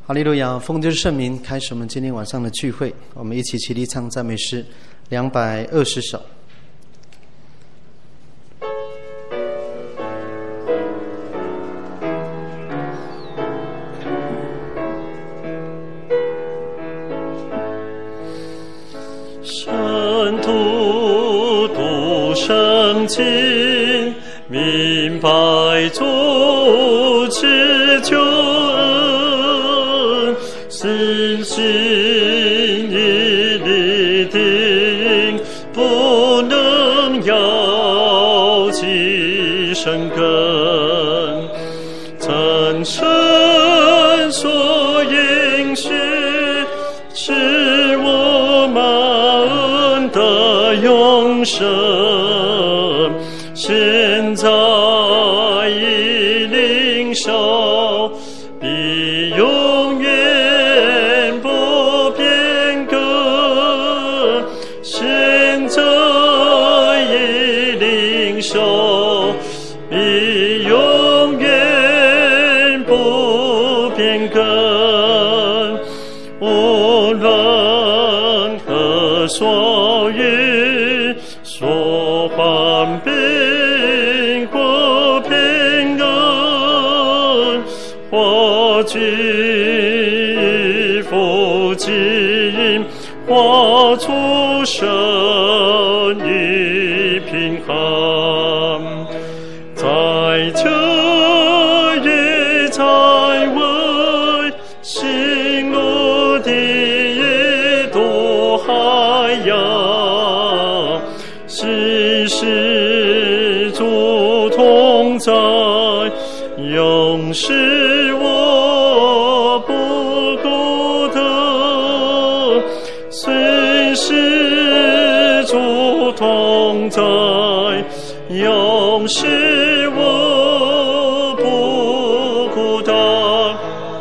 哈利路亚！奉救圣名，开始我们今天晚上的聚会。我们一起起立唱赞美诗220首。 圣徒读圣经，明白主赐救恩，信心已立定，不能摇其生根。曾神所应许，是我们的永生，现在已领受，必永远不变更。现在已领受，必永远不变更。无论何所遇，所患病或平安，或惧福尽，或出生于贫寒，在这也在外，行路的也多海洋，时时主同在，永是我不孤单，随时主同在，永是我不孤单。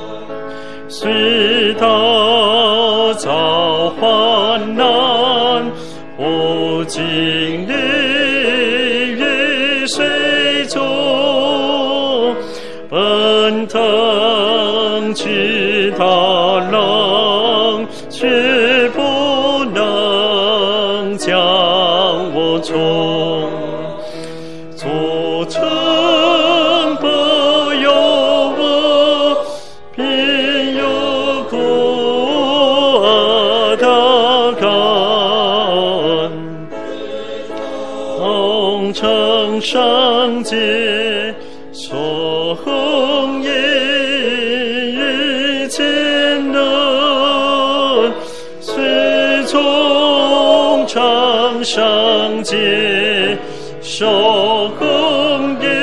虽到遭患难，我经历于水中，奔腾去大浪，却不能将我冲。主曾保佑我，必有苦的感恩。红尘圣洁，所红也遇见能，随从常圣洁，受红也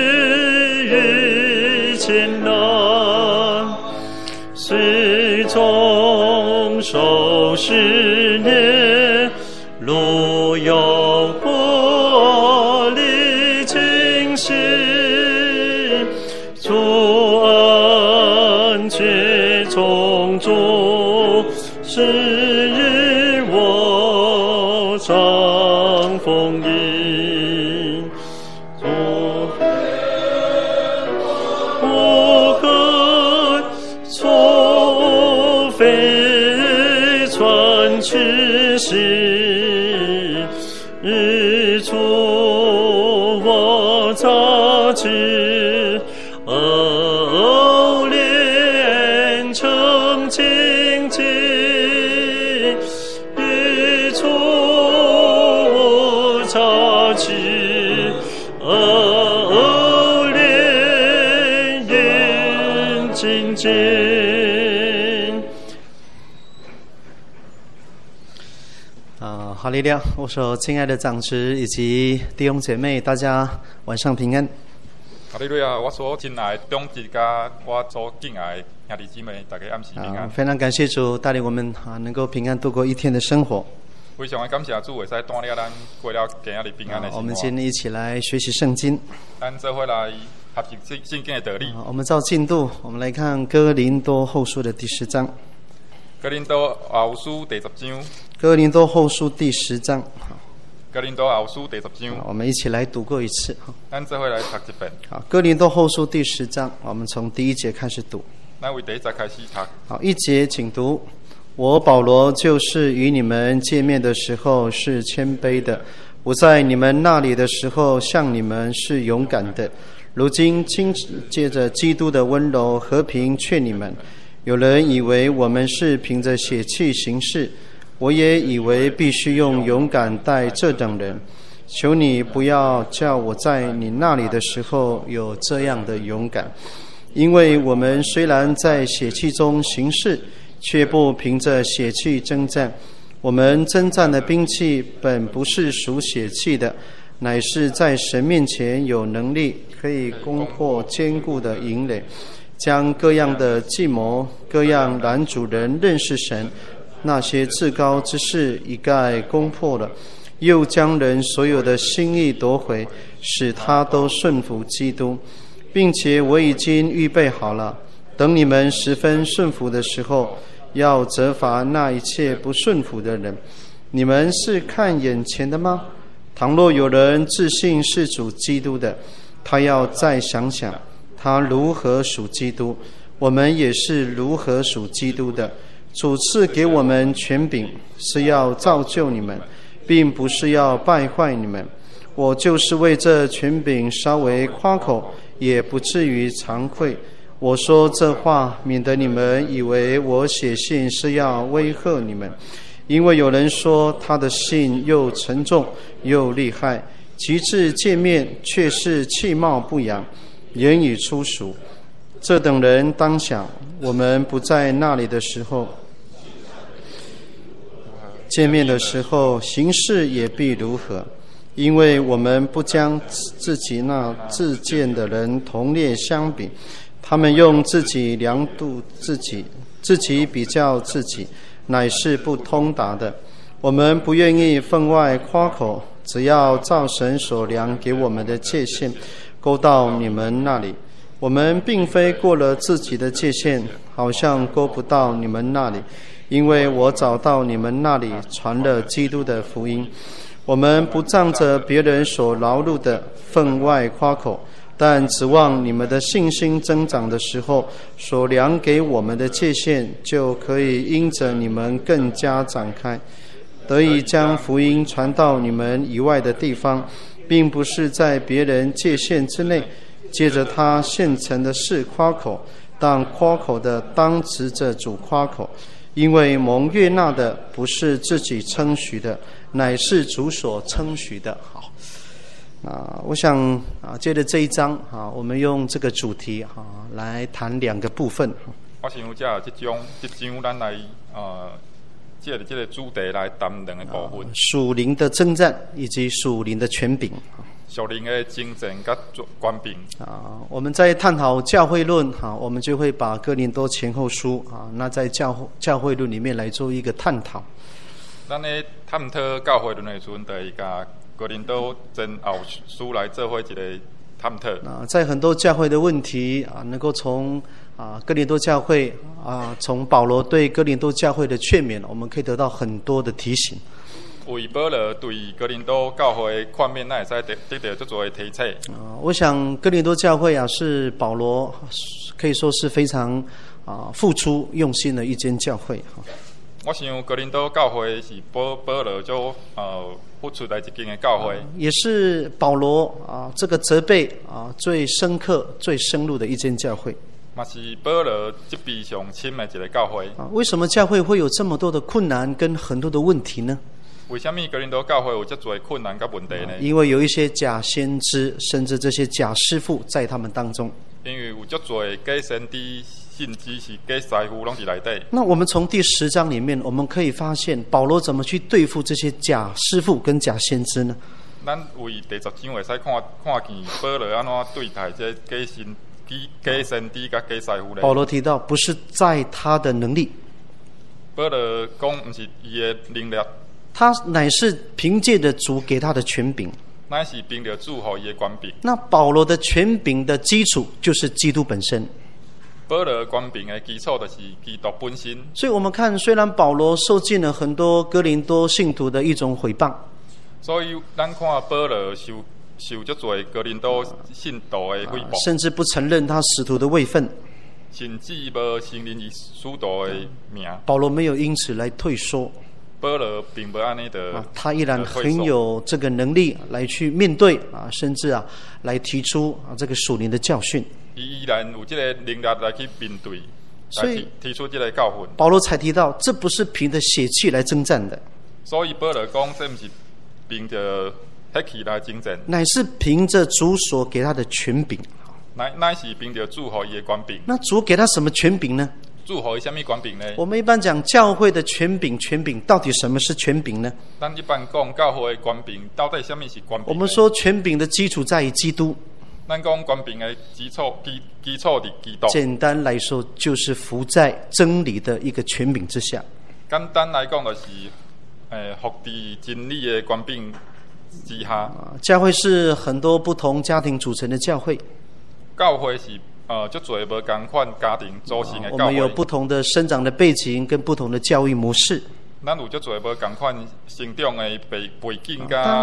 遇见难，随从受试炼，路有火力清晰，主恩却从主，是与我长风衣。我恨错非传去兮，一处我擦去，偶练成清净，一处我擦去，偶练眼清净。 哈利路亚！我所亲爱的长子以及弟兄姐妹，大家晚上平安。 哈利路亚！我所亲爱的长子甲我所敬爱的兄弟姊妹，大家暗时平安。 非常感谢主带领我们能够平安度过一天的生活。 非常的感谢主，会使带领咱过了今日平安的生活。 我们今天一起来学习圣经。 咱做伙来学习圣经的道理。 我们照进度，我们来看哥林多后书的第10章。 哥林多后书第10章。 哥林多后书第10章。 哥林多后书第10章。 我们一起来读过一次。 咱做伙来读一遍。 好，哥林多后书第10章，我们从第1节开始读。 咱为第一节开始读。 好，1节请读。我保罗就是与你们见面的时候是谦卑的，我在你们那里的时候向你们是勇敢的。如今借着基督的温柔和平劝你们。有人以为我们是凭着血气行事，我也以为必须用勇敢待这等人。求你不要叫我在你那里的时候有这样的勇敢，因为我们虽然在血气中行事，却不凭着血气征战。我们征战的兵器本不是属血气的，乃是在神面前有能力，可以攻破坚固的营垒，将各样的计谋、各样拦阻人认识神那些至高之事一概攻破了，又将人所有的心意夺回，使他都顺服基督。并且我已经预备好了，等你们十分顺服的时候，要责罚那一切不顺服的人。你们是看眼前的吗？倘若有人自信是属基督的，他要再想想他如何属基督，我们也是如何属基督的。主赐给我们权柄，是要造就你们，并不是要败坏你们。我就是为这权柄稍微夸口，也不至于惭愧。我说这话，免得你们以为我写信是要威吓你们。因为有人说他的信又沉重又厉害，及至见面却是气貌不扬，言语粗俗。这等人当想，我们不在那里的时候，见面的时候行事也必如何。因为我们不将自己那自荐的人同列相比，他们用自己量度自己，自己比较自己，乃是不通达的。我们不愿意分外夸口，只要照神所量给我们的界限，勾到你们那里。我们并非过了自己的界限，好像勾不到你们那里，因为我找到你们那里，传了基督的福音。我们不仗着别人所劳碌的分外夸口，但指望你们的信心增长的时候，所量给我们的界限就可以因着你们更加展开，得以将福音传到你们以外的地方，并不是在别人界限之内，借着他现成的事夸口，但夸口的当指着主夸口，因为蒙悦纳的不是自己称许的，乃是主所称许的。好，我想接着这一章我们用这个主题来谈2个部分。 我想这章咱来借着这个主题来谈2个部分： 属灵的征战以及属灵的权柄。 属灵的征战跟权柄我们在探讨教会论我们就会把哥林多前后书那在教会论里面来做一个探讨。 咱咧探讨教会论的时阵，就会甲哥林多前后书来做伙一个探讨。 在很多教会的问题能够从哥林多教会从保罗对哥林多教会的劝勉，我们可以得到很多的提醒。 为保罗对哥林多教会的劝勉，咱会使得到足多的提醒。 我想哥林多教会是保罗可以说是非常付出用心的一间教会。 我想哥林多教会是保罗就付出的一间的教会， 也是保罗这个责备最深刻、最深入的一间教会。 嘛是保罗这边上深的一个教会。 为什么教会会有这么多的困难跟很多的问题呢？ 为什么哥林多教会有这多困难跟问题呢？ 因为有一些假先知，甚至这些假师傅在他们当中。 因为有这多假先知、信知是假师傅，拢在内底。那我们从第10章里面，我们可以发现保罗怎么去对付这些假师傅跟假先知呢？ 咱为第10章会使看见保罗安怎对待这假先知跟假师傅呢？ 保罗提到，不是在他的能力。 保罗讲，不是伊的能力。 他乃是凭借着主给他的权柄， 乃是凭着主给伊的权柄。 那保罗的权柄的基础就是基督本身。 保罗权柄的基础就是基督本身。 所以我们看，虽然保罗受尽了很多哥林多信徒的一种毁谤， 所以咱看保罗受足多哥林多信徒的诽谤， 甚至不承认他使徒的位分。 甚至无承认伊使徒的名。 保罗没有因此来退缩， 保罗并无安尼的， 他依然很有这个能力来去面对甚至来提出这个属灵的教训。 伊依然有这个能力来去面对， 所以提出这个教训。 保罗才提到，这不是凭着血气来征战的， 所以保罗讲，这不是凭着血气来征战， 乃是凭着主所给他的权柄。 乃是凭着主予伊的权柄。 那主给他什么权柄呢？ 主予伊什么权柄呢？ 我们一般讲教会的权柄，权柄到底什么是权柄呢？ 咱一般讲教会的权柄，到底什么是权柄？ 我们说权柄的基础在于基督。 咱讲权柄的基础伫基督。 简单来说，就是服在真理的一个权柄之下。 简单来讲，就是服伫真理的权柄之下。 教会是很多不同家庭组成的教会。 教会是足侪无同款家庭组成的教会。 我们有不同的生长的背景跟不同的教育模式。 咱有足侪无同款成长的背景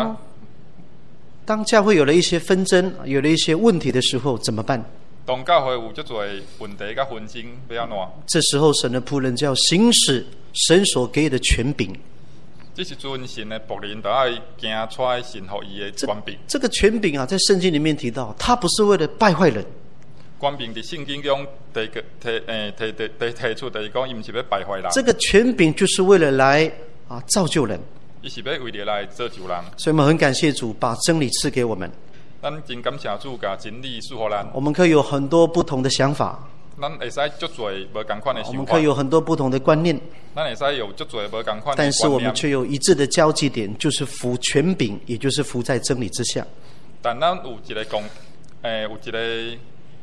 当教会有了一些纷争，有了一些问题的时候，怎么办？ 当教会有足侪问题甲纷争，要安怎？ 这时候，神的仆人就要行使神所给予的权柄。 这时阵，神的仆人就要行出来神予伊的权柄。 这个权柄在圣经里面提到，它不是为了败坏人。 权柄伫圣经中提出，就是讲，伊毋是要败坏人。 这个权柄就是为了来造就人。 伊是要为了来造就人。 所以我们很感谢主，把真理赐给我们。 咱真感谢主，把真理赐予咱。 我们可以有很多不同的想法。 咱会使足侪无同款的想法。 我们可以有很多不同的观念。 咱会使有足侪无同款的观念。 但是我们却有一致的交集点，就是服权柄，也就是服在真理之下。 但咱有一个有一个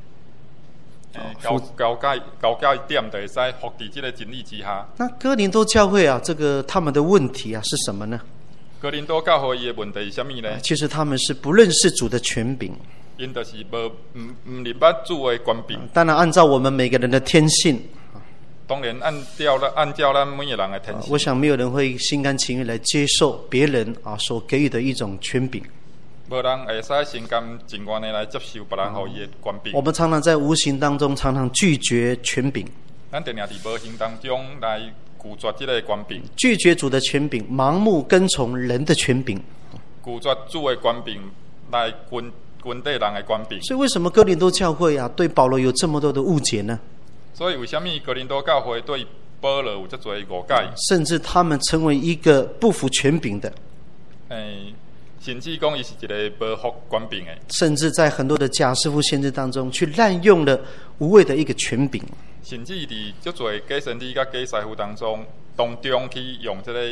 交界点，就会使服伫这个真理之下。 那哥林多教会这个他们的问题是什么呢？ 哥林多教会伊的问题是什么呢？ 其实他们是不认识主的权柄。 因就是不明白主的权柄。 当然，按照我们每个人的天性， 当然按照咱每个人的天性， 我想没有人会心甘情愿来接受别人所给予的一种权柄。 无人会使心甘情愿的来接受别人予伊的权柄。 我们常常在无形当中常常拒绝权柄。 咱定定伫无形当中来拒绝这个权柄， 拒绝主的权柄，盲目跟从人的权柄， 拒绝主的权柄来跟对人的权柄。 所以为什么哥林多教会对保罗有这么多的误解呢？ 所以为什么哥林多教会对保罗有这多误解？ 甚至他们成为一个不服权柄的。 甚至讲伊是一个不服权柄的。 甚至在很多的假师傅先知当中，去滥用了无谓的一个权柄。 甚至伫足多假先知甲假师傅当中去用这个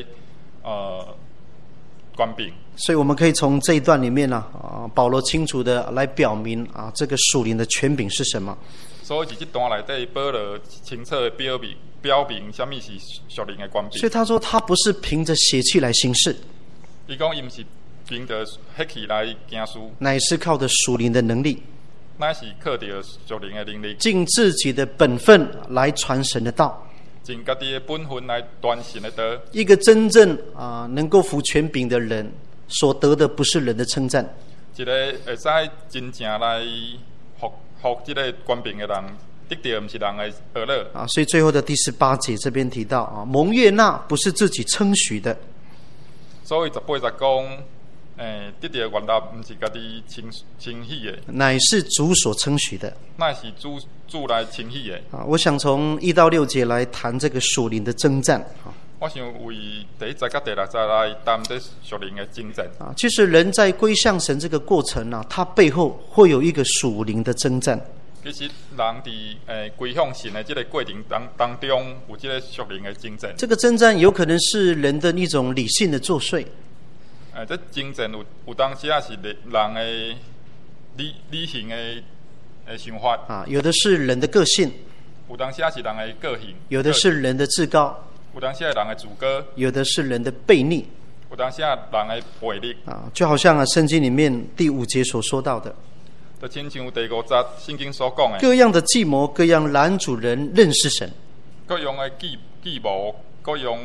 权柄。 所以我们可以从这一段里面保罗清楚的来表明这个属灵的权柄是什么。 所以这段内底保罗清楚的表明什么是属灵的权柄。 所以他说他不是凭着血气来行事。 伊讲伊毋是凭着血气来行事， 乃是靠着属灵的能力。 乃是靠着属灵的能力， 尽自己的本分来传神的道。 尽家己的本分来传神的道。 一个真正能够服权柄的人，所得的不是人的称赞。 一个会使真正来服这个权柄的人，得到不是人的乐乐。 所以最后的第18节这边提到蒙悦纳不是自己称许的。 所以18节讲，得到原来不是家己称许的， 乃是主所称许的。 乃是主来称许的。 我想从1到6节来谈这个属灵的征战。 我想为第1节到第6节来谈这属灵的征战。 其实人在归向神这个过程它背后会有一个属灵的征战。 其实人伫归向神的这个过程当中，有这个属灵的征战。 这个征战有可能是人的一种理性的作祟。 这征战有当时是人的理性的想法。 有的是人的个性。 有当时是人的个性。 有的是人的自高。 有当时人的自高。 有的是人的悖逆。 有当时人的悖逆。 就好像圣经里面第5节所说到的。 就亲像第5节圣经所讲的， 各样的计谋，各样拦阻人认识神， 各样的计谋，各样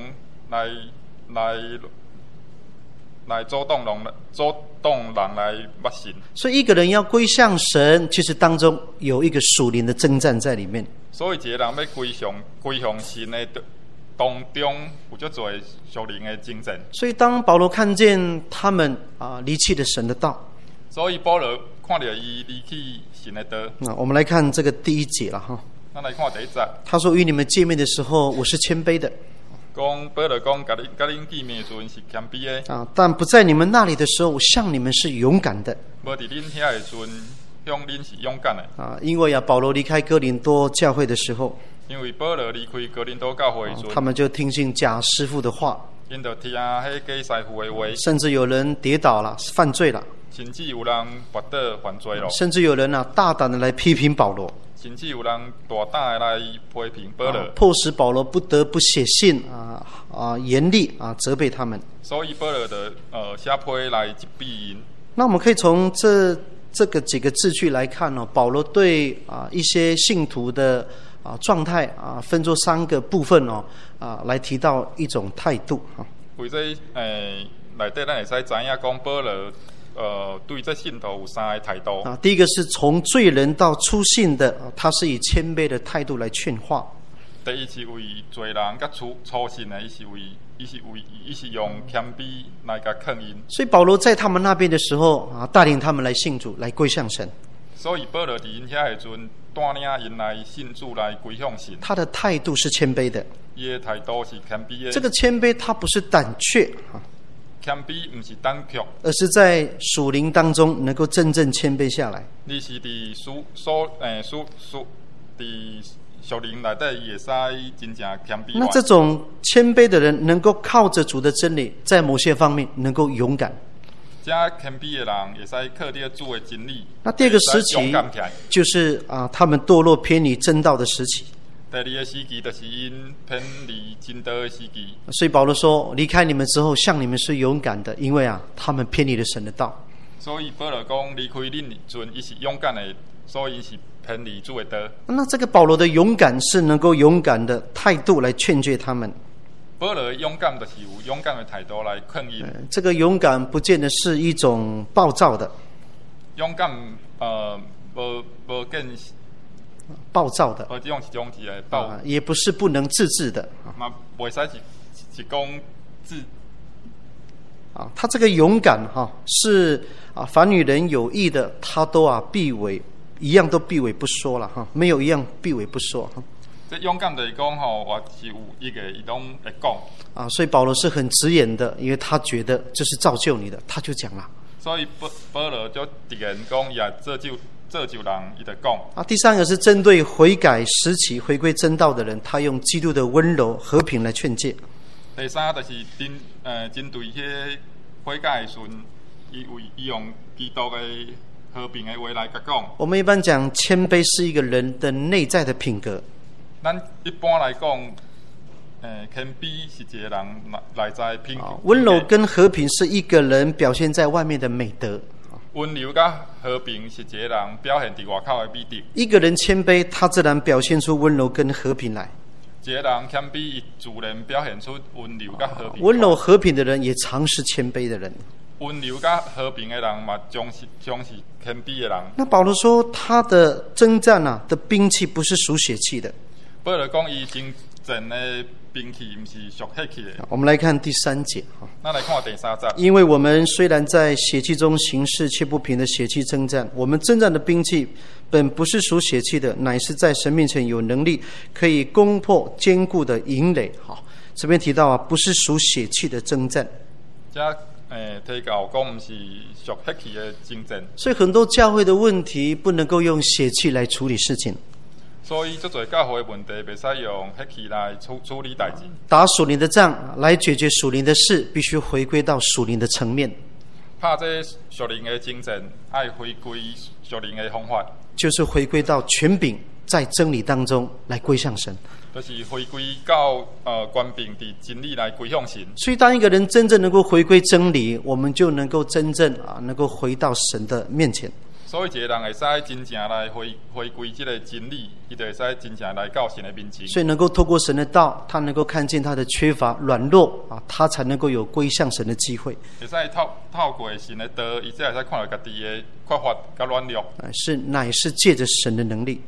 来阻挡人来捌神。 所以一个人要归向神，其实当中有一个属灵的征战在里面。 所以一个人要归向神的当中，有足多属灵的精神。 所以当保罗看见他们离弃了神的道， 所以保罗看到伊离弃神的道。 我们来看这个第一节了哈。 咱来看第一节。 他说：“与你们见面的时候，我是谦卑的。” 讲保罗讲，甲恁见面的时阵是谦卑的。 但不在你们那里的时候，我向你们是勇敢的。 无伫恁遐的时阵，向恁是勇敢的。 因为保罗离开哥林多教会的时候， 因为保罗离开哥林多教会的时阵， 他们就听信假师傅的话， 因就听迄假师傅的话， 甚至有人跌倒了，犯罪了， 甚至有人跌倒犯罪了， 甚至有人大胆的来批评保罗， 甚至有人大胆的来批评保罗， 迫使保罗不得不写信严厉责备他们。 所以保罗的写批来责备因。 那我们可以从这个几个字句来看保罗对一些信徒的状态分作3个部分来提到一种态度为这内底咱会使知影讲保罗对这信徒有3个态度第一个是从罪人到初信的，他是以谦卑的态度来劝化。 第一是为罪人甲初信的，伊是用谦卑来甲劝因。 所以保罗在他们那边的时候带领他们来信主，来归向神。 所以保罗伫因遐的时阵，带领因来信主，来归向神。 他的态度是谦卑的， 伊的态度是谦卑的。 这个谦卑，他不是胆怯谦卑不是胆怯， 而是在属灵当中能够真正谦卑下来。 你是伫属灵内底会使真正谦卑。 那这种谦卑的人，能够靠着主的真理，在某些方面能够勇敢。 这谦卑的人会使靠着主的真理。 那第二个时期就是他们堕落偏离真道的时期。 第二个时期就是因偏离真道的时期。 所以保罗说：“离开你们之后，向你们是勇敢的，因为他们偏离了神的道。” 所以保罗讲，离开恁的时阵，伊是勇敢的，所以伊是偏离主的道。 那这个保罗的勇敢是能够勇敢的态度来劝诫他们。 保罗的勇敢就是有勇敢的态度来劝因。 这个勇敢不见得是一种暴躁的。勇敢无见暴躁的。 这种是种是的暴。 也不是不能自制的。 嘛，袂使是讲自。 他这个勇敢是凡与人有益的，他都避讳，一样都避讳不说了没有一样避讳不说这勇敢就是讲我是有一个伊拢会讲所以保罗是很直言的，因为他觉得这是造就你的，他就讲了。 所以保罗就直言讲，也造就人，伊就讲。 第三个是针对悔改时期回归真道的人，他用基督的温柔和平来劝诫。 第三就是针对迄悔改的时阵，伊用基督的和平的话来甲讲。我们一般讲谦卑是一个人的内在的品格。 咱一般来讲，谦卑是一个人内在品格。 温柔跟和平是一个人表现在外面的美德。 温柔甲和平是一个人表现伫外口的美德。 一个人谦卑，他自然表现出温柔跟和平来。 一个人谦卑，伊自然表现出温柔甲和平。 温柔和平的人也常是谦卑的人。 温柔甲和平的人嘛，总是谦卑的人。 那保罗说，他的征战的兵器不是属血气的。 保罗讲，伊征战的兵器不是属血气的。 我们来看第3节咱来看第3节。 因为我们虽然在血气中行事，却不凭着血气征战。我们征战的兵器本不是属血气的，乃是在神面前有能力，可以攻破坚固的营垒。这边提到不是属血气的征战。 提到讲不是属血气的征战。 所以很多教会的问题不能够用血气来处理事情。 所以，这侪教会的问题，袂使用血气来处理代志。 打属灵的仗，来解决属灵的事，必须回归到属灵的层面。 拍这属灵的精神，爱回归属灵的方法， 就是回归到权柄，在真理当中来归向神。 就是回归到权柄伫真理来归向神。 所以，当一个人真正能够回归真理，我们就能够真正能够回到神的面前。 所以，一个人会使真正来回归这个真理，伊就会使真正来到神的面前。 所以，能够透过神的道，他能够看见他的缺乏、软弱他才能够有归向神的机会。 会使透过神的道，伊才会使看到家己的缺乏甲软弱。 乃是借着神的能力。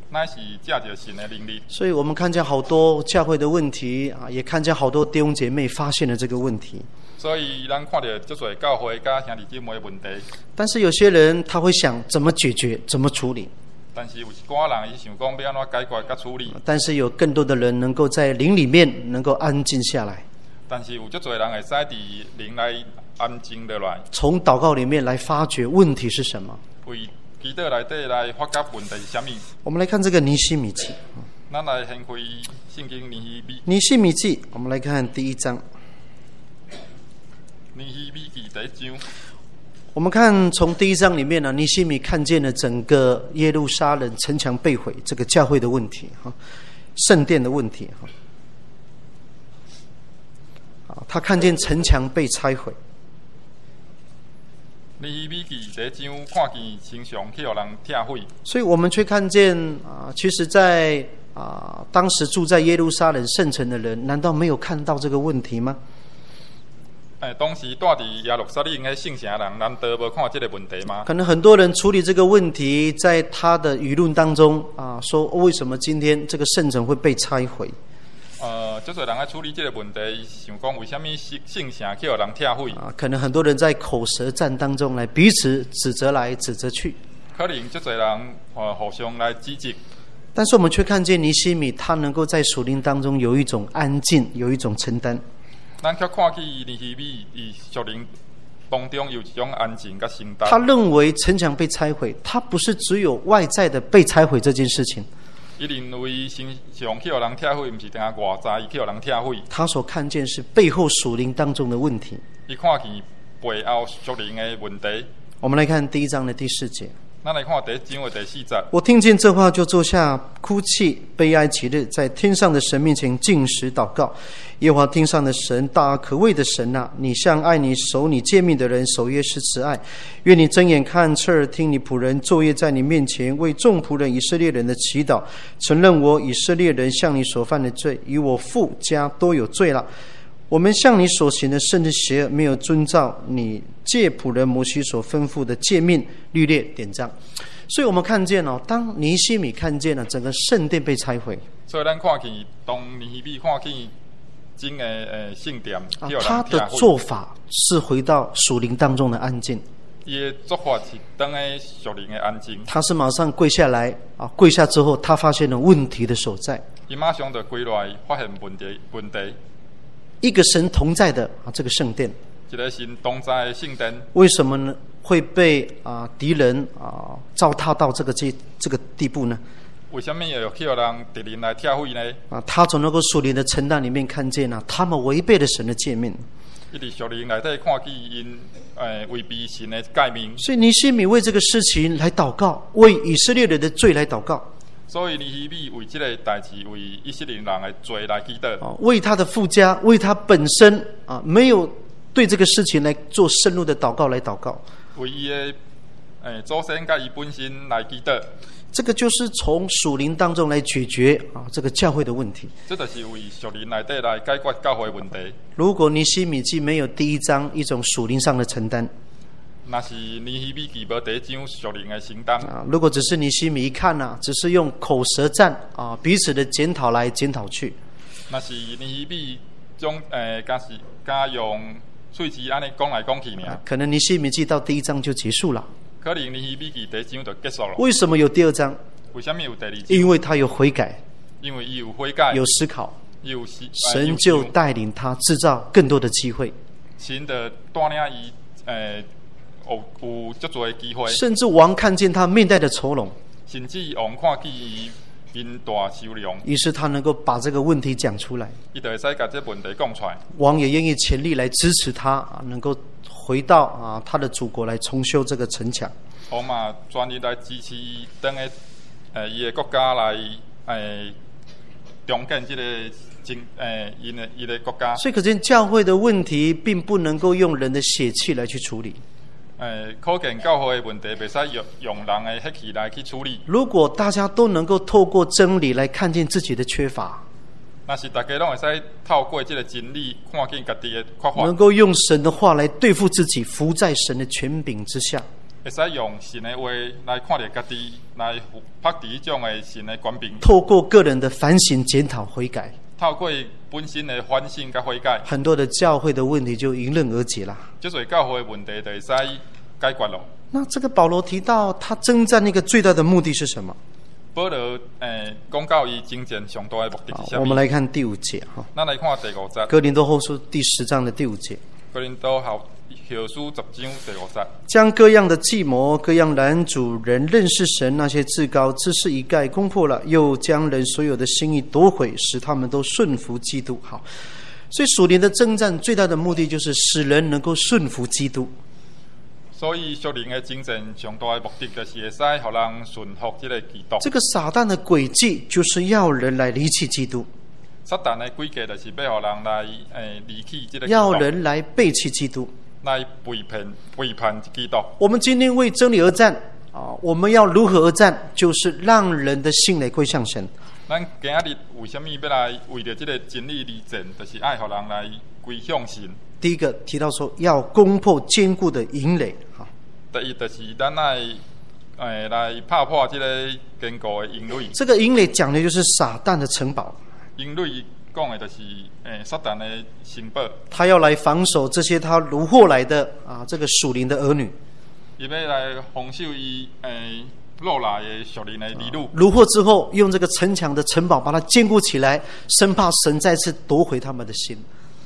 乃是借着神的能力。 所以我们看见好多教会的问题啊，也看见好多弟兄姐妹发现了这个问题。 所以咱看到足侪教会甲兄弟姊妹的问题， 但是有些人他会想怎么解决，怎么处理。 但是有一寡人伊想讲要安怎解决甲处理。 但是有更多的人能够在灵里面能够安静下来， 但是有足侪人会使伫灵来安静落来， 从祷告里面来发掘问题是什么。 为祈祷内底来发觉问题是啥物。 我们来看这个尼希米记， 咱来掀开圣经尼希米记，我们来看第1章。 尼希米记第1章。 我们看从第1章里面呢，尼希米看见了整个耶路撒冷城墙被毁，这个教会的问题哈，圣殿的问题哈，他看见城墙被拆毁。 尼希米记第1章看见城墙去互人拆毁， 所以我们却看见其实在当时住在耶路撒冷圣城的人，难道没有看到这个问题吗？ 当时住伫耶路撒冷的圣城人，难道无看这个问题吗？ 可能很多人处理这个问题，在他的舆论当中说为什么今天这个圣城会被拆毁？ 足侪人在处理这个问题，想讲为什么圣城去互人拆毁？ 可能很多人在口舌战当中来彼此指责来指责去。 可能足侪人互相来指责。 但是我们却看见尼希米，他能够在属灵当中有一种安静，有一种承担。 咱却看起尼希米，伊属灵当中有一种安静甲承担。 他认为城墙被拆毁，他不是只有外在的被拆毁这件事情。 伊认为城墙去互人拆毁，不是单外在去互人拆毁。 他所看见是背后属灵当中的问题。 伊看见背后属灵的问题。 我们来看第1章的第4节。 咱来看第1章的第4节。 我听见这话，就坐下哭泣悲哀其日，在天上的神面前禁食祷告。耶和华天上的神，大而可畏的神啊，你向爱你守你诫命的人守约施慈爱。愿你睁眼看，侧耳听你仆人昼夜在你面前为众仆人以色列人的祈祷，承认我以色列人向你所犯的罪，与我父家都有罪了。我们向你所行的甚至邪恶，没有遵照你借仆人摩西所吩咐的诫命律例典章。所以我们看见当尼希米看见了整个圣殿被拆毁， 所以咱看见当尼希米看见整个圣殿， 他的做法是回到属灵当中的安静。 伊的做法是当个属灵的安静。 他是马上跪下来跪下之后，他发现了问题的所在。 伊马上就跪落来，发现问题。 一个神同在的这个圣殿， 一个神同在的圣殿，为什么呢会被敌人糟蹋到这个地步呢？ 为什么要去让敌人来拆毁呢？ 他从那个属灵的承担里面看见他们违背了神的诫命。 伊伫属灵内底看见因违背神的诫命。 所以尼希米为这个事情来祷告，为以色列人的罪来祷告。 所以尼希米为这个代志，为以色列人的罪来祈祷， 为他的父家，为他本身没有对这个事情来做深入的祷告来祷告， 为伊的祖先甲伊本身来祈祷。 这个就是从属灵当中来解决这个教会的问题。 这就是为属灵内底来解决教会问题。 如果尼希米记没有第1章一种属灵上的承担， 那是尼希米记无第1章属灵的承担。 如果只是尼希米一看只是用口舌战彼此的检讨来检讨去， 那是尼希米种加用喙齿安尼讲来讲去尔。 可能尼希米记到第1章就结束了。 可能尼希米记第1章就结束了。 为什么有第2章？ 为什么有第2章？ 因为他有悔改， 因为伊有悔改， 有思考， 有神就带领他制造更多的机会。 神就带领伊有足多的机会。甚至王看见他面带的愁容， 甚至王看见伊面带愁容， 于是他能够把这个问题讲出来。 伊就会使把这问题讲出来。 王也愿意全力来支持他能够回到他的祖国来重修这个城墙。 王嘛全力来支持等个伊的国家来重建这个伊的国家。 所以可见教会的问题并不能够用人的血气来去处理。 可见教会的问题袂使用人的血气来去处理。 如果大家都能够透过真理来看见自己的缺乏， 那是大家拢会使透过这个真理看见家己的缺乏， 能够用神的话来对付自己，服在神的权柄之下。 会使用神的话来看着家己，来拍伫迄种的神的权柄。 透过个人的反省、检讨、悔改， 透过本身的反省甲悔改， 很多的教会的问题就迎刃而解啦。 即侪教会的问题就会使解决咯。 那这个保罗提到，他征战那个最大的目的是什么？ 保罗讲到伊征战上大的目的是啥物？ 我们来看第5节哈， 咱来看第5节， 哥林多后书第10章的第5节。 哥林多后书10章第5节， 将各样的计谋、各样拦阻人认识神那些至高之事一概攻破了，又将人所有的心意夺回，使他们都顺服基督。好，所以属灵的征战最大的目的就是使人能够顺服基督。 所以属灵的征战上大的目的就是会使互人顺服这个基督。 这个撒旦的诡计就是要人来离弃基督， 撒旦的诡计就是要互人来离弃这个基督， 要人来背弃基督， 来背叛基督。 我们今天为真理而战啊！我们要如何而战？就是让人的心来归向神。 咱今日为什么要来为着这个真理而战？就是爱互人来归向神。 第一个提到说要攻破坚固的营垒啊。 第一就是咱来拍破这个坚固的营垒。 这个营垒讲的就是撒旦的城堡。 营垒讲的就是撒旦的城堡。 他要来防守这些他掳获来的这个属灵的儿女。 伊要来防守伊落来的属灵的儿女。 掳获之后，用这个城墙的城堡把它坚固起来，生怕神再次夺回他们的心。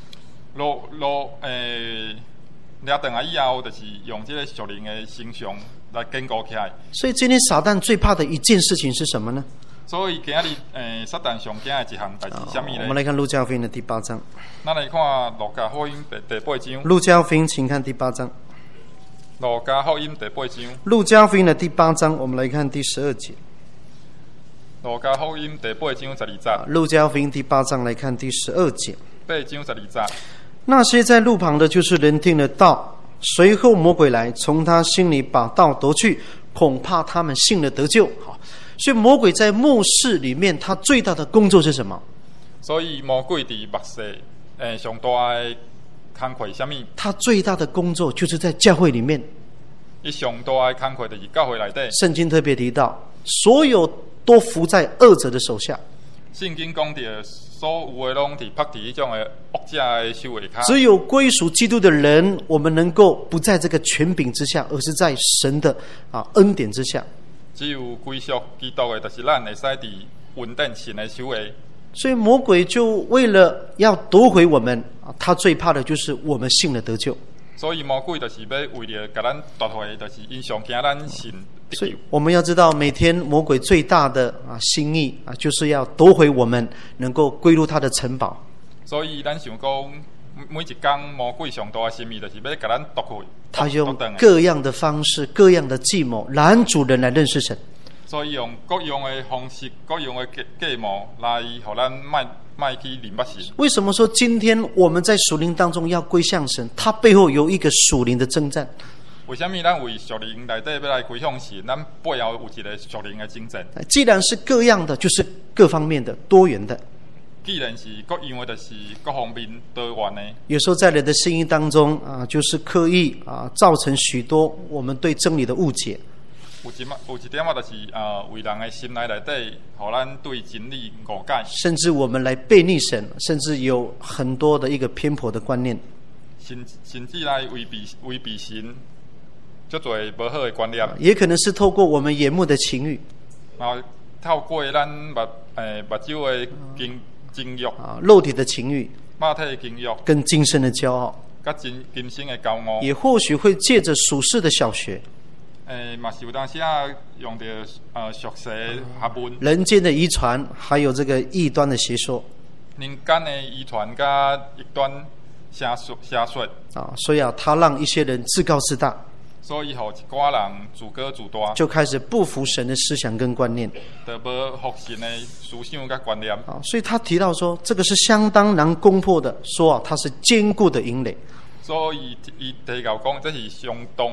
抓回来以后，就是用这个属灵的形象来坚固起来。所以今天撒旦最怕的一件事情是什么呢？ 所以今日撒旦上惊的一项代志是什么呢？ 我们来看路加福音的第8章。 咱来看路加福音第8章。 路加福音，请看第8章。 路加福音第8章。 路加福音的第8章，我们来看第12节。 路加福音第8章12节。 路加福音第8章来看第12节。 8章12节。 那些在路旁的，就是人听了道，随后魔鬼来，从他心里把道夺去，恐怕他们信了得救。好，所以魔鬼在末世里面，他最大的工作是什么？ 所以魔鬼在末世，上大的工作是什么？ 他最大的工作就是在教会里面。 伊上大的工作就是教会内底。 圣经特别提到，所有都服在恶者的手下。 圣经讲到，所有的拢是拍伫迄种的恶者的手下。 只有归属基督的人，我们能够不在这个权柄之下，而是在神的恩典之下。 只有归属基督的，就是咱会使伫稳定神的手下。 所以魔鬼就为了要夺回我们，他最怕的就是我们信了得救。 所以魔鬼就是要为了给咱夺回，就是因上惊咱信得救。 所以我们要知道，每天魔鬼最大的心意就是要夺回我们，能够归入他的城堡。 所以咱想讲，每一天魔鬼上大的心意，就是要给咱夺回。 他用各样的方式、各样的计谋拦阻人来认识神。 所以用各样的方式、各样的计谋来，互咱卖去明白神。 为什么说今天我们在属灵当中要归向神？它背后有一个属灵的征战。 为什么咱为属灵内底要来归向神？咱背后有一个属灵的征战。 既然是各样的，就是各方面的、多元的。 既然是各样的，就是各方面多元的。有时候在人的心意当中就是刻意造成许多我们对真理的误解。 有一点就是为人的心内底，互咱对真理误解， 甚至我们来背逆神，甚至有很多的一个偏颇的观念， 甚至来违背神，足多不好的观念。 也可能是透过我们眼目的情欲， 透过咱目睭的情欲， 肉体的情欲， 肉体的情欲， 跟今生的骄傲， 跟今生的骄傲， 也或许会借着属世的小学。 嘛是有当时用到俗世学问， 人间的遗传，还有这个异端的邪说， 人间的遗传加异端邪说所以他让一些人自高自大， 所以一寡人自高自大， 就开始不服神的思想跟观念， 就无服神的思想跟观念。 所以他提到说，这个是相当难攻破的，说它是坚固的营垒。 所以伊提到讲，这是相当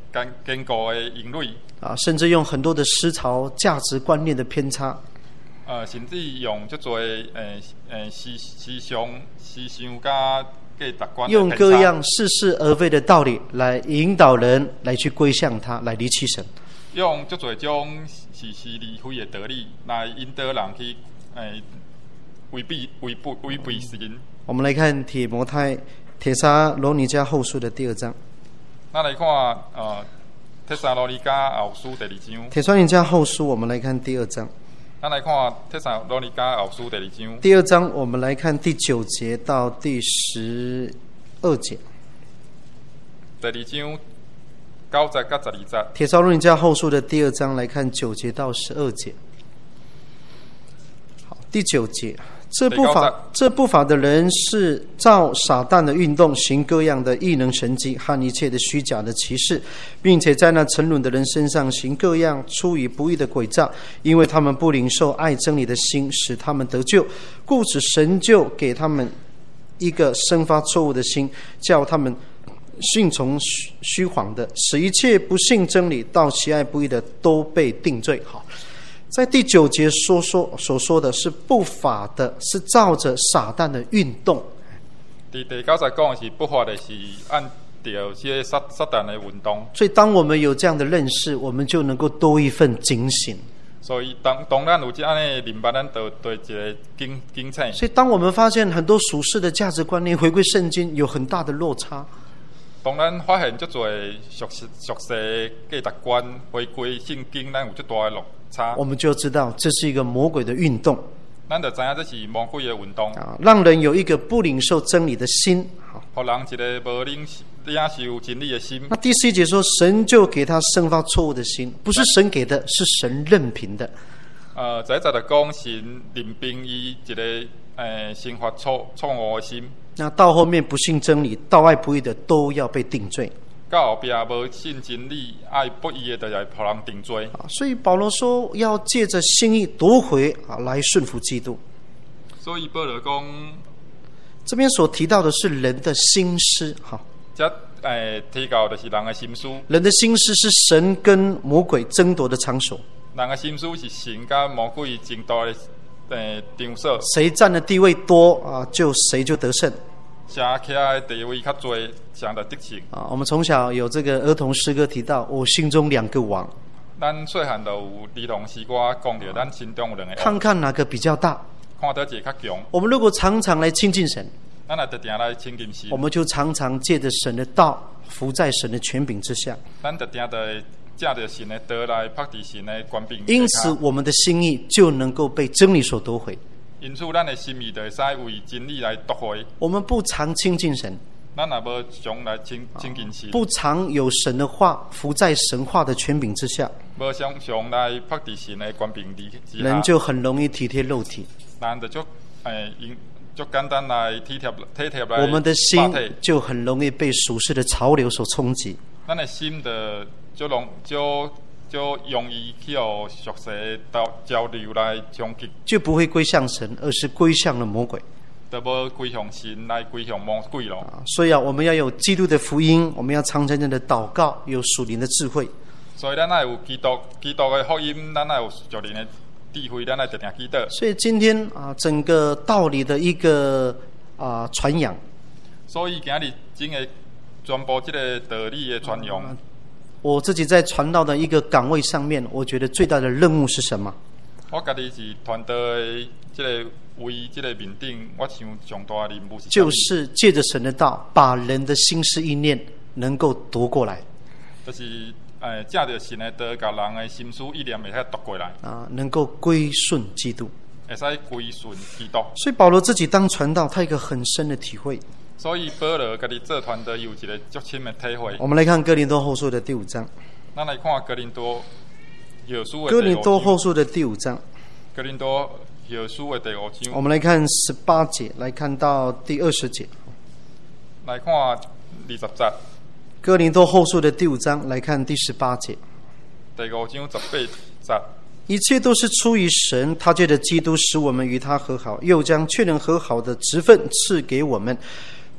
坚固的营垒。 甚至用很多的思潮、价值观念的偏差， 甚至用足多思想加价值观， 用各样似是而非的道理来引导人来去归向他，来离弃神。 用足多种似是而非的道理来引导人去违背神。 我们来看帖撒罗尼迦后书的第2章。 咱来看帖撒罗尼迦后书第2章。 帖撒罗尼迦后书，我们来看第2章。 咱来看帖撒罗尼迦后书第2章。 第2章，我们来看第9节到第12节。 第2章9节到12节。 帖撒罗尼迦后书的第2章，来看9节到12节。好，第9节。这不法的人是照撒旦的运动，行各样的异能神迹和一切的虚假的奇事，并且在那沉沦的人身上行各样出于不义的诡诈，因为他们不领受爱真理的心，使他们得救，故此神就给他们一个生发错误的心，叫他们信从虚谎的，使一切不信真理到喜爱不义的都被定罪。好，在第9节所说的是不法的，是照着撒旦的运动。 第9节讲的是不法的，是按照这撒旦的运动。 所以当我们有这样的认识，我们就能够多一份警醒。 所以当咱有这样的明白，咱就对一个警醒。 所以当我们发现很多属世的价值观念回归圣经有很大的落差， 当咱发现足多俗世价值观回归圣经，咱有足大的落差， 我们就知道这是一个魔鬼的运动。 咱就知影这是魔鬼的运动， 让人有一个不领受真理的心， 让人一个无领受真理的心。 那第11节说，神就给他生发错误的心，不是神给的，是神任凭的。 在就讲神任凭伊一个生发错误的心。 那到后面不信真理、道爱不义的都要被定罪。 到后边无信真理、爱不义的，就要互人定罪。 所以保罗说，要借着心意夺回来顺服基督。 所以保罗讲， 这边所提到的是人的心思， 这提到的是人的心思。 人的心思是神跟魔鬼争夺的场所。 人的心思是神跟魔鬼争夺的场所。 谁占的地位多就谁就得胜。 谁起来的地位较多，谁就得胜。 我们从小有这个儿童诗歌提到，我心中2个王。 咱细汉就有儿童诗歌讲到，咱心中有2个王。 看看哪个比较大， 看到一个较强。 我们如果常常来亲近神， 咱也定来亲近神， 我们就常常借着神的道，服在神的权柄之下。 咱就定借着神的道来拍伫神的权柄。 因此，我们的心意就能够被真理所夺回。 因此，咱的心意就会使为真理来夺回。 我们不常亲近神， 咱也无常来亲近神， 不常有神的话服在神话的权柄之下， 无常来拍伫神的权柄之下， 人就很容易体贴肉体。 人就就简单来体贴来， 我们的心就很容易被属世的潮流所冲击。 咱的心就容易去互俗世交流来冲击， 就不会归向神，而是归向了魔鬼。 就无归向神，来归向魔鬼咯。 所以我们要有基督的福音，我们要常常的祷告，有属灵的智慧。 所以咱要有基督的福音，咱要有属灵的智慧，咱要常常祈祷。 所以今天整个道理的一个传扬， 所以今日整个传播这个道理的传扬。 我自己在传道的一个岗位上面，我觉得最大的任务是什么？ 我家己是传道的这个位，这个面顶，我想上大的任务是就是借着神的道，把人的心思意念能够夺过来。 就是借着神的道，把人的心思意念会夺过来能够归顺基督， 会使归顺基督。 所以保罗自己当传道，他有一个很深的体会。 所以保罗家己做传道有一个足深的体会。 我们来看哥林多后书的第5章。 咱来看哥林多后书的哥林多后书的第5章。 哥林多后书的第5章。 我们来看18节，来看到第20节。 来看20节。 哥林多后书的第5章，来看第18节。 第5章18节。 一切都是出于神，他借着基督使我们与他和好，又将确能和好的职分赐给我们。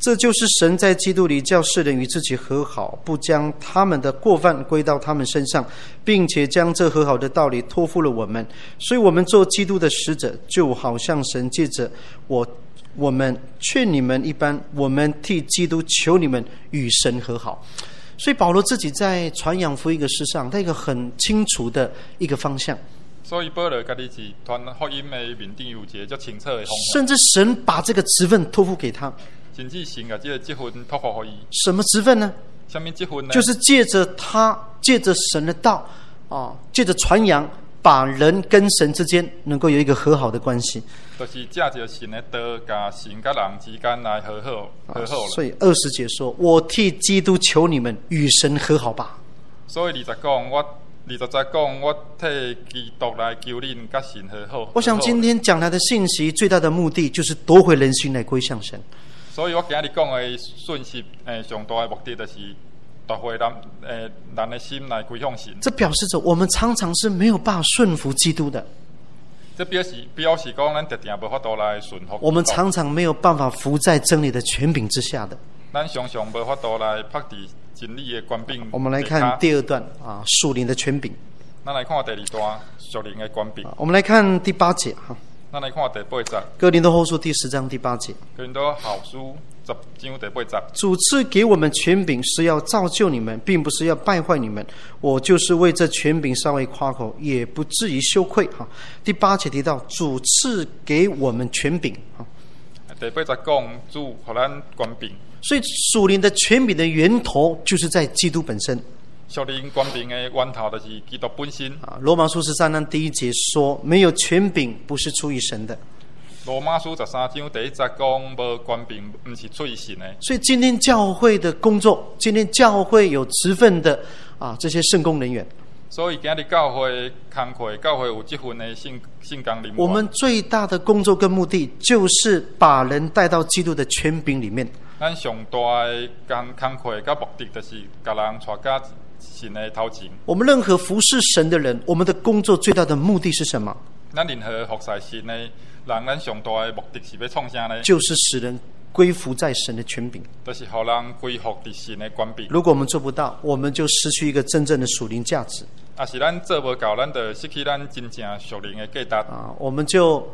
这就是神在基督里叫世人与自己和好，不将他们的过犯归到他们身上，并且将这和好的道理托付了我们。所以我们做基督的使者，就好像神借着我们劝你们一般，我们替基督求你们与神和好。所以保罗自己在传扬福音的事上，他一个很清楚的一个方向。 所以保罗家己是传福音的面顶有一个较清楚的方向， 甚至神把这个职分托付给他。 甚至神把这个职分托付给伊。 什么职分呢？ 什么职分呢？ 就是借着他，借着神的道借着传扬，把人跟神之间能够有一个和好的关系。 就是借着神的道，甲神甲人之间来和好。 所以20节说：“我替基督求你们与神和好吧。” 所以20节讲，我替基督来求恁甲神和好。 我想今天讲来的信息最大的目的，就是夺回人心来归向神。 所以我今日讲的讯息，上大的目的就是夺回人的心来归向神。 这表示着我们常常是没有办法顺服基督的。 这表示讲，咱特定无法度来顺服。 我们常常没有办法服在真理的权柄之下的。 咱常常无法度来拍伫真理的权柄。 我们来看第2段属灵的权柄。 咱来看第2段属灵的权柄。 我们来看第8节咱来看第8节。 哥林多后书第10章第8节。 哥林多后书10章第8节。 主赐给我们权柄，是要造就你们，并不是要败坏你们。我就是为这权柄稍微夸口，也不至于羞愧第8节提到主赐给我们权柄第8节讲主给咱权柄。 所以属灵的权柄的源头就是在基督本身。 属灵权柄的源头就是基督本身。 罗马书13章第1节说：没有权柄不是出于神的。 罗马书13章第1节讲，无权柄不是出于神的。 所以今天教会的工作，今天教会有职分的这些圣工人员。 所以今日教会工课，教会有这份的圣工人员。 我们最大的工作跟目的，就是把人带到基督的权柄里面。 咱上大的工课甲目的，就是把人带到神的头前。 我们任何服侍神的人，我们的工作最大的目的是什么？ 咱任何服侍神的人，咱上大的目的是要创啥呢？ 就是使人归服在神的权柄， 就是让人归服伫神的权柄。 如果我们做不到，我们就失去一个真正的属灵价值。 是咱做不到，咱就失去咱真正属灵的价值。 我们就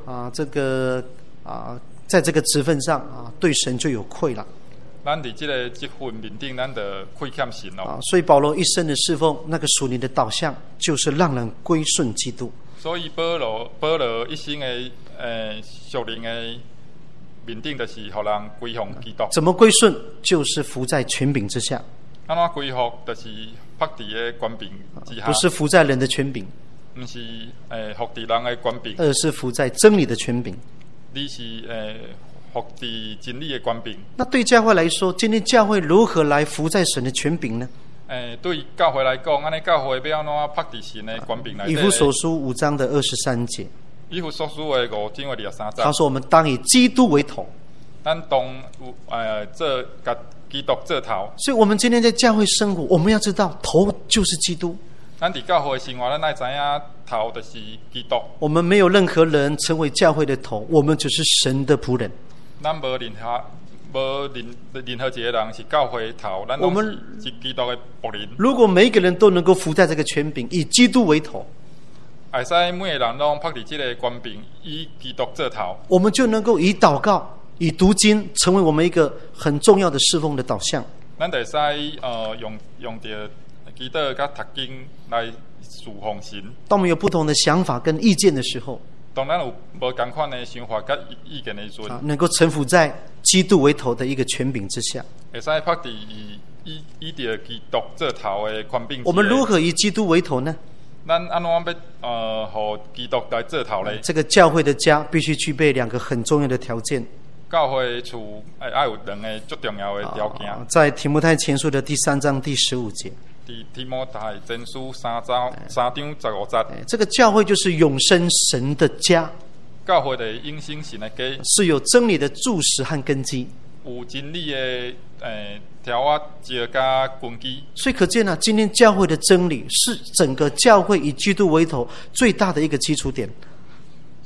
在这个职分上对神就有愧了。 咱伫这个职分面顶，咱就亏欠神了。 所以保罗一生的侍奉，那个属灵的导向，就是让人归顺基督。 所以保罗一生的属灵的面顶，就是让人归向基督。 怎么归顺？就是服在权柄之下。 安怎归服？就是服伫个权柄之下。 不是服在人的权柄， 不是服伫人的权柄， 而是服在真理的权柄。 你是服伫真理的权柄。 那对教会来说，今天教会如何来服在神的权柄呢？ 对教会来讲，安尼教会要安怎服伫神的权柄来？以弗所书5章的23节。 以弗所书的5章的23节。 他说：“我们当以基督为头。” 咱当这甲基督做头。 所以，我们今天在教会生活，我们要知道，头就是基督。 咱伫教会生活，咱爱知影头就是基督。 我们没有任何人成为教会的头，我们只是神的仆人。 咱无任何一个人是教会的头，咱都是基督的仆人。 如果每一个人都能够服在这个权柄，以基督为头， 会使每个人拢拍伫这个权柄，以基督做头，我们就能够以祷告、以读经，成为我们一个很重要的侍奉的导向。 咱就会使用着基督甲读经来侍奉神。 当我们有不同的想法跟意见的时候， 当咱有无同款的想法甲意见的时阵， 能够臣服在基督为头的一个权柄之下， 会使拍伫以着基督做头的权柄。 我们如何以基督为头呢？ 咱安怎要互基督来做头呢？ 这个教会的家必须具备2个很重要的条件。 教会厝要有2个最重要的条件。 在提摩太前书的第3章第15节。 提摩太前书3章15节。 这个教会就是永生神的家。 教会的永生神的家， 是有真理的柱石和根基， 有真理的条啊石加根基。 所以可见今天教会的真理是整个教会以基督为头最大的一个基础点。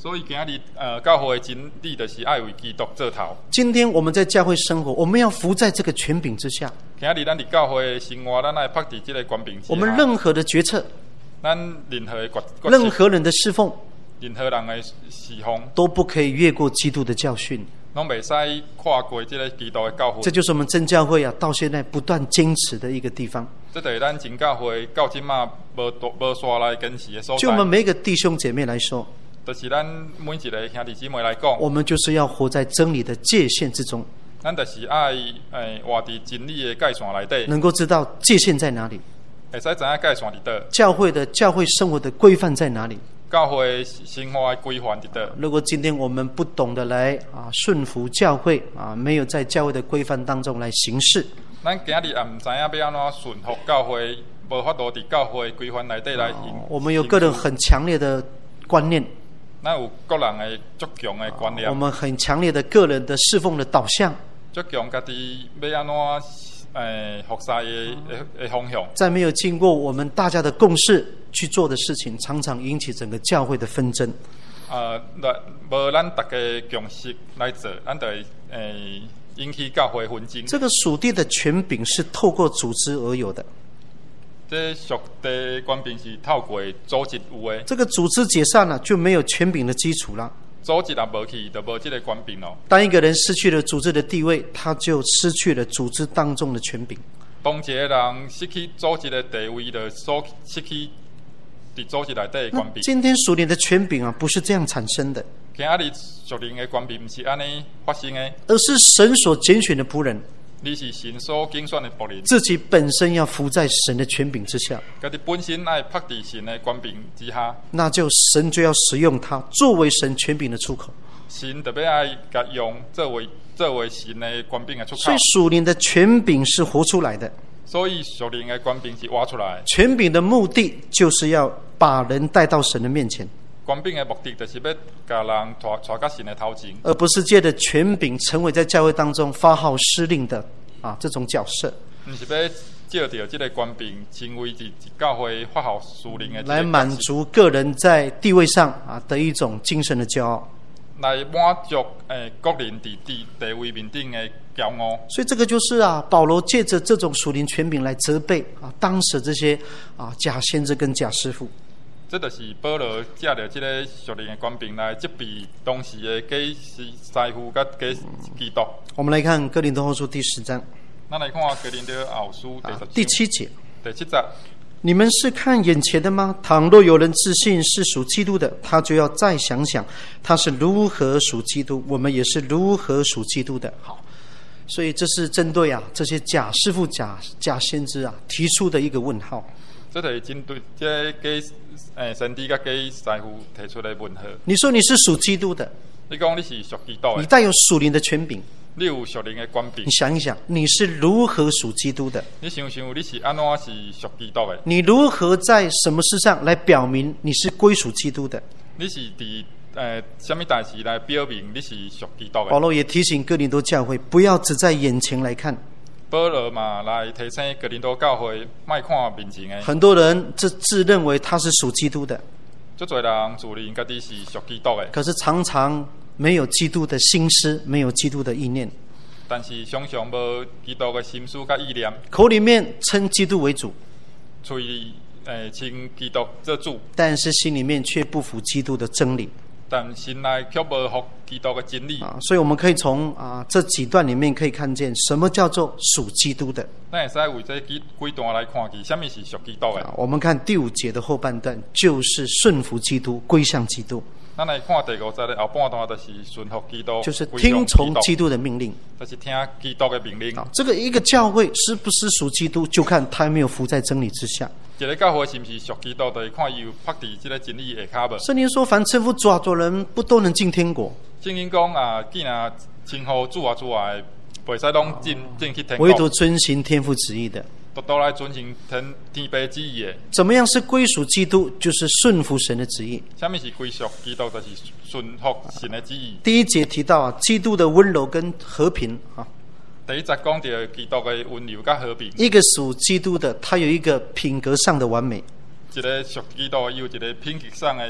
所以今日教会的真理就是爱为基督做头。 今天我们在教会生活，我们要服在这个权柄之下。 今日咱伫教会的生活，咱爱拍伫这个权柄之下。 我们任何的决策， 咱任何的任何人的侍奉， 任何人的侍奉， 都不可以越过基督的教训。 拢袂使跨过这个基督的教训。 这就是我们真教会啊，到现在不断坚持的一个地方。 这就是咱真教会到今嘛无刷来坚持的所在。 就我们每一个弟兄姐妹来说， 就是咱每一个兄弟姊妹来讲， 我们就是要活在真理的界限之中。 咱就是爱活伫真理的界线内底， 能够知道界限在哪里， 会使知影界线伫倒， 教会生活的规范在哪里， 教会生活的规范伫倒。 如果今天我们不懂得来顺服教会没有在教会的规范当中来行事， 咱今日也唔知影要安怎顺服教会，无法度伫教会规范内底来行。 我们有个人很强烈的观念， 咱有个人的足强的观念， 我们很强烈的个人的侍奉的导向， 足强家己要安怎服侍的方向。 在没有经过我们大家的共识去做的事情，常常引起整个教会的纷争。 无咱大家共识来做，咱就会引起教会纷争。 这个属地的权柄是透过组织而有的。 这属地权柄是透过组织有的。 这个组织解散了，就没有权柄的基础了。 组织也无去，就无这个权柄咯。 当一个人失去了组织的地位，他就失去了组织当中的权柄。 当一个人失去组织的地位，就失去伫组织内底的权柄。 今天属灵的权柄不是这样产生的。 今日属灵的权柄不是安尼发生的， 而是神所拣选的仆人。 你是神所拣选的仆人， 自己本身要服在神的权柄之下， 家己本身爱拍伫神的权柄之下， 那就神就要使用他作为神权柄的出口。 神特别爱甲用作为神的权柄的出口。 所以属灵的权柄是活出来的。 所以属灵的权柄是挖出来的。 权柄的目的就是要把人带到神的面前。 权柄的目的就是要把人带到神的头前， 而不是借着权柄成为在教会当中发号施令的这种角色。 不是要借着这个权柄成为教会发号施令的， 来满足个人在地位上的一种精神的骄傲， 来满足个人伫地位面顶的骄傲。 所以这个就是保罗借着这种属灵权柄来责备当时这些假先知跟假师傅。 这就是保罗借着这个属灵的权柄来责备当时的假师傅甲假基督。 我们来看哥林多后书第10章， 咱来看哥林多后书第7节。 第7节， 你们是看眼前的吗？倘若有人自信是属基督的，他就要再想想他是如何属基督，我们也是如何属基督的。好，所以这是针对这些假师傅、假先知提出的一个问号。 这就是针对这假先知甲假师傅提出的问号。 你说你是属基督的， 你讲你是属基督的， 你带有属灵的权柄， 你有属灵的权柄。 你想一想，你是如何属基督的？ 你想想，你是安怎是属基督的？ 你如何在什么事上来表明你是归属基督的？ 你是伫什么代志来表明你是属基督的？ 保罗也提醒哥林多教会，不要只在眼前来看。 保罗嘛来提醒哥林多教会，莫看面前的。 很多人自认为他是属基督的， 足多人自认家己是属基督的， 可是常常没有基督的心思，没有基督的意念。 但是常常无基督的心思甲意念， 口里面称基督为主， 嘴里称基督做主， 但是心里面却不服基督的真理。 但心内却无服基督的真理。 所以我们可以从这几段里面可以看见什么叫做属基督的。 咱会使为这几段来看去，什么是属基督的？ 我们看第5节的后半段，就是顺服基督，归向基督。 咱来看第5节的后半段，就是顺服基督， 就是听从基督的命令， 就是听基督的命令。 这个一个教会是不是属基督，就看他有没有服在真理之下。 一个教会是不是属基督，就是看伊有拍伫这个真理下骹无。 圣经说，凡称呼主啊主人，不都能进天国？ 圣经讲既然称呼主啊主啊，袂使拢进去天国。 唯独遵行天父旨意的， 都来遵行天父旨意的。 怎么样是归属基督？就是顺服神的旨意。 什么是归属基督？就是顺服神的旨意。 第1节提到基督的温柔跟和平第1节讲到基督的温柔甲和平。 一个属基督的，他有一个品格上的完美； 一个属基督有一个品格上的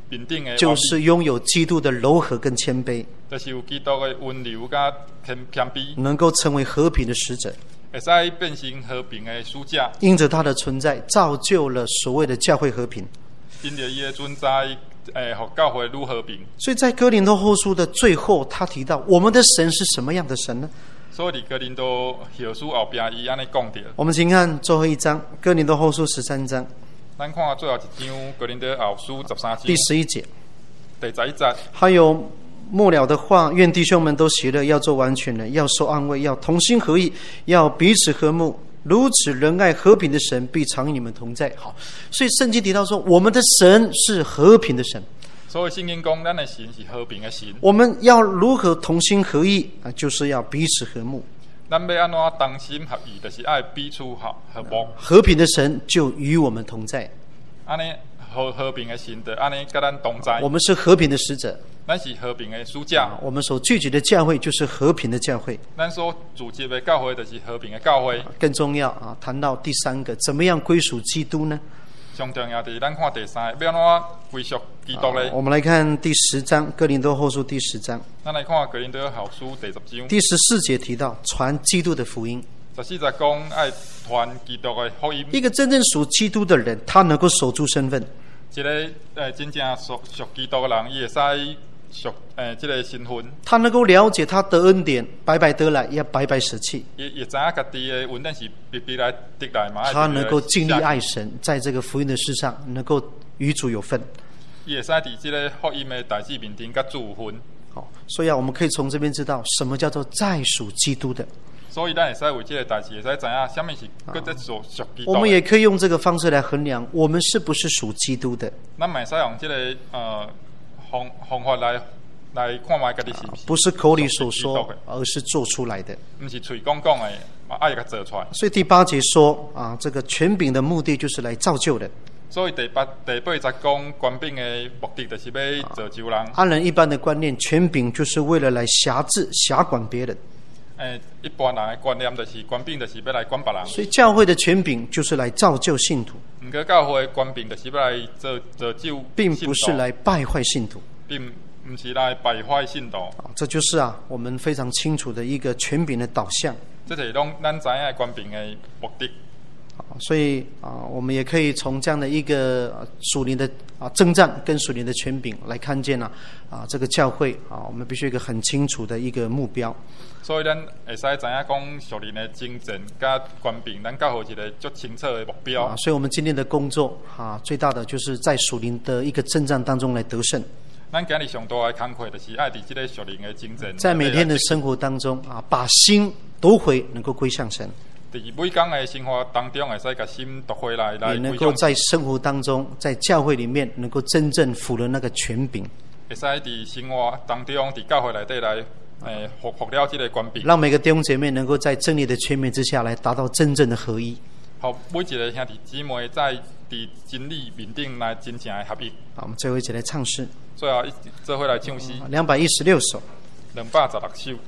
面顶的， 就是拥有基督的柔和跟谦卑， 就是有基督的温柔甲谦卑， 能够成为和平的使者， 会使变成和平的使者。 因着他的存在，造就了所谓的教会和平。 因着伊的存在，互教会愈和平。 所以在哥林多后书的最后，他提到我们的神是什么样的神呢？ 所以哥林多后书后边，伊安尼讲着。 我们请看最后一章，哥林多后书13章。 咱看最后一章，哥林多后书13章第11节， 第11节。 还有末了的话，愿弟兄们都喜乐，要做完全人，要受安慰，要同心合意，要彼此和睦。如此仁爱和平的神必常与你们同在。好，所以圣经提到说，我们的神是和平的神。 所以圣经讲，咱的神是和平的神。 我们要如何同心合意啊？就是要彼此和睦。 咱要安怎同心合意，就是爱彼此和睦。 和平的神就与我们同在。 安尼和平的神，就安尼跟咱同在。 我们是和平的使者。 咱是和平的使者。 我们所聚集的教会就是和平的教会。 咱所组织的教会就是和平的教会。 更重要啊，谈到第三个，怎么样归属基督呢？ 上重要的，咱看第三个，要安怎归属基督呢？ 我们来看第10章，哥林多后书第10章。 咱来看哥林多后书第10章。 第14节提到传基督的福音。 14节讲爱传基督的福音。 一个真正属基督的人，他能够守住身份。 一个真正属基督的人，伊会使属这个身份。 他能够了解他得恩典，白白得来，也白白舍弃。 也知影家己的恩典是白白来得来嘛。 他能够尽力爱神，在这个福音的事上，能够与主有份。 伊会使伫这个福音的代志面前，甲主有份。 好，所以我们可以从这边知道什么叫做在属基督的。 所以咱会使为这个代志，会使知影什么是搁在属基督的。 我们也可以用这个方式来衡量，我们是不是属基督的。 咱会使用这个方法来看卖家己是不是口里所说，而是做出来的。 不是嘴讲讲的，爱甲做出来。 所以第8节说啊，这个权柄的目的就是来造就人。 所以第8节讲权柄的目的就是要造就人。 按人一般的观念，权柄就是为了来辖制、辖管别人。 一般人的观念就是权柄就是要来管别人。 所以教会的权柄就是来造就信徒。 不过教会的权柄就是要来造就， 并不是来败坏信徒， 并不是来败坏信徒。 这就是我们非常清楚的一个权柄的导向。 这是咱知影权柄的目的。 所以我们也可以从这样的一个属灵的征战跟属灵的权柄来看见这个教会我们必须有一个很清楚的一个目标。 所以咱会使知影讲属灵的征战甲权柄，咱教会一个足清楚的目标。 所以我们今天的工作最大的就是在属灵的一个征战当中来得胜。 咱今日上大的工课就是爱伫这个属灵的征战， 在每天的生活当中把心夺回，能够归向神。 在每天的生活当中，会使把心夺回来， 也能够在生活当中，在教会里面，能够真正服了那个权柄。 会使在生活当中，在教会内底来，服了这个权柄。 让每个弟兄姐妹能够在真理的权柄之下来达到真正的合一。 好，每一个兄弟姊妹在真理面顶来真正的合一。 好，我们最后一起来唱诗。 最后做伙来唱诗。 216首。 216首。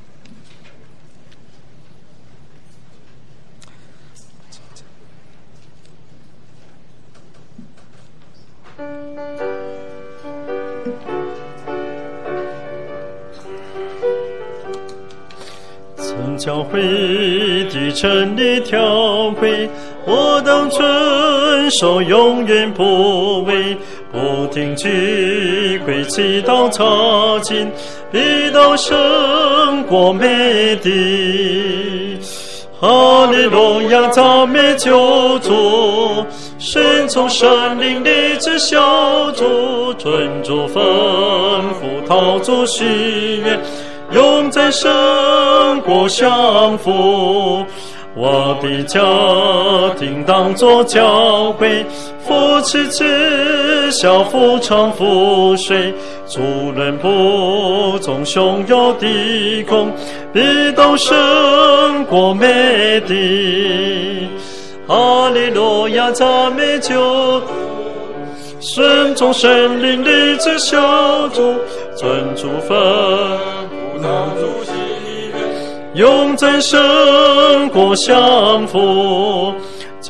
曾教会的真理条规，我当遵守，永远不违。不停聚会，祈祷查经，必到胜过美敌。哈利路亚，赞美救主，顺从圣灵立志小主，遵主吩咐，讨主喜悦，永在胜过享福。我的家庭当作教会，扶持至孝，夫唱妇随，主人不忠，兄友弟恭，必都胜过美敌。哈利路亚，赞美救主，顺从圣灵立志小主，遵主吩咐，讨主喜悦，永在胜过享福。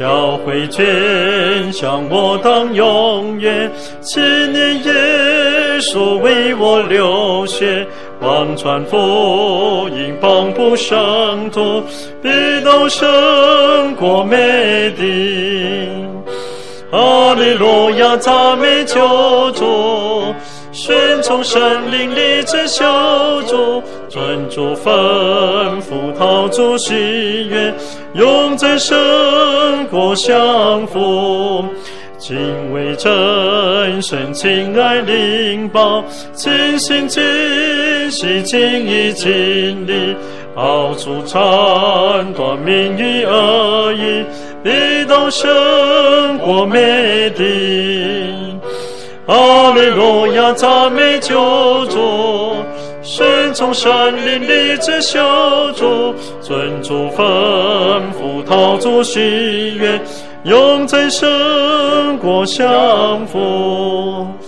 教会捐向我当永远，纪念耶稣为我流血，广传福音，帮助圣徒，必都胜过美敌。哈利路亚，赞美救主，顺从神灵立志修主，尊主吩咐，讨主喜悦，永在神国享福。敬畏真神，敬爱灵宝，尽心尽性，尽意尽力，熬出斩断名誉恶意，必都胜过美敌。哈利路亚，赞美救主，顺从神灵立志修主，尊主吩咐，讨主喜悦，永在神国享福。